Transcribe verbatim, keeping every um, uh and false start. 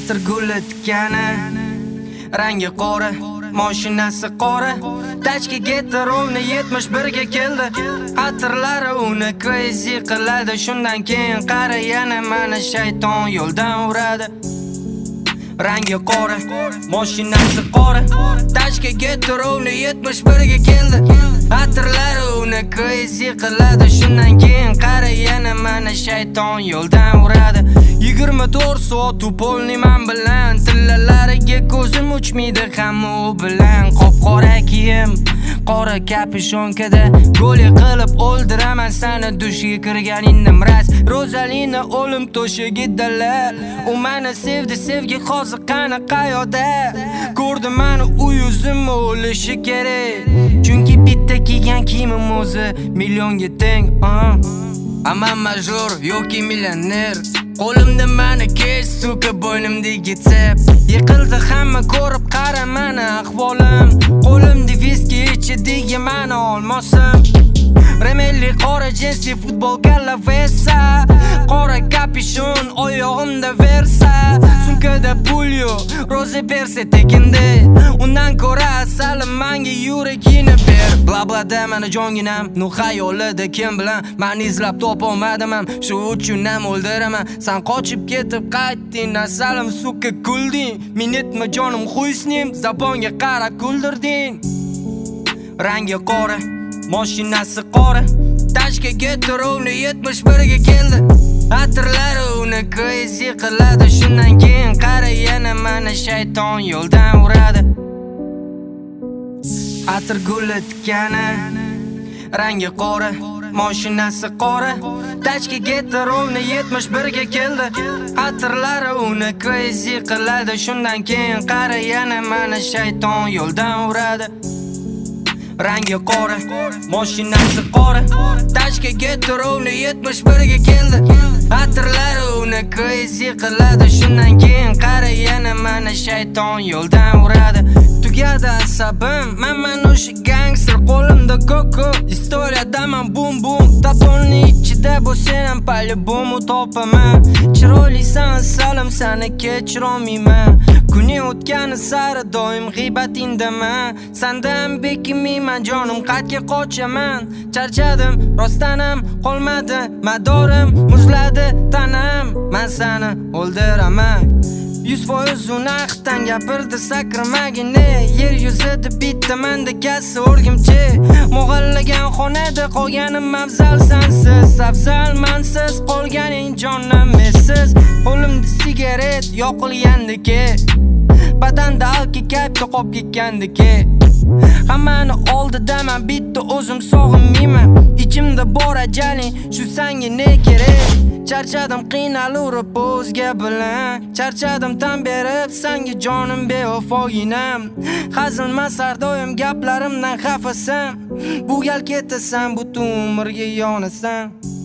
Atir guli tikani, rangi qora, mashinasi qora. Tachka Getterovni yetmish birga keldi. Atirlari uni crazy qiladi. Shundan keyin qara yana mana shayton yo'ldan uradi. Rangi qora, mashinasi qora. Tachka Getterovni yetmish birga keldi. Atirlari uni crazy qiladi. Shundan keyin qara yana mana shayton yo'ldan uradi. yigirma to'rt soat upolni man bilan, tillalariga ko'zim uchmaydi hamma u bilan. Qop-qora kiyim, qora kapishonka-da goli qilib o'ldiraman seni dushga kirganingni mraz. Rozalina o'lim to'shigidala, u meni sevdi, sevgi hozir qani qayoqda? Ko'rdi meni u yuzim o'lishi kerak, chunki bitta kiygan kiyimim o'zi millionga teng. Amam major yoki millioner, qo'limda mani kesh suka bo'ynimdagi tsep. Yiqildi hamma ko'rib qara mani ahvolim, qo'limda viski ichidagi mani olmosim. Remelli qora jinsi futbolka lavesa, qora kapishon oyog'imda versa. Sumkada pul yo'q, rozi bersa tekinda, undan ko'ra asalim manga yuragini ber. Bla bla da mani jonginam, nu xayolida kim bilan mani izlab topolmadim ham, shu uchun ham o'ldiraman. Sen qochib ketib qaytding, asalim suka kulding. Men etma jonim xuysnim, zabonga qara kuldirding. Rangi qora, mashinasi qora. Tachka Getterovni yetmish birga keldi. Atirlari uni crazy qiladi. Shundan keyin qara yana mana shayton yo'ldan uradi. Atir guli tikani, rangi qora, mashinasi qora. Tachka Getterovni yetmish birga keldi. Atirlari uni crazy qiladi. Shundan keyin qara yana mana shayton yo'ldan uradi. Rangi qora, mashinasi qora. Tachka Getterovni yetmish birga keldi. Atirlari uni crazy qiladi. Shundan keyin qara yana mana shayton yo'ldan uradi. Tugadi asabim, men men o'sha gangster, qo'limda koko. Istoriyadaman bum bum, taponni ichida bo'lsam ham по-любому topaman. Chiroylisan salim, seni kechirolmayman. Kuning o'tgani sari doim g'iybatingdaman. Sendan bekinmayman jonim, qaytga qochaman. Charchadim, rostdan ham qolmadi madorim, muzladi tanam. Men seni o'ldiraman. yuz foiz unaqdan gapirdi sakramagini. Yer yuzida bitta menda kassa o'rgimchi. Mog'allagan xonada qolganim afzal sensiz. Afzal mansiz qolganing jonim mesiz. Qo'limda sigaret yoqilgandiki, badanda alki kayfda qolib ketgandiki. Hammani oldida men bitta o'zim sog'inmayman. Ichimda bor ajaling, shu senga ne kerak? Charchadim qiynalurib o'zga bilan, charchadim tan berib senga jonim bevafoginam. Hazilmas har doim gaplarimdan xafasan, bu gal ketasan, butun umrga yonasan.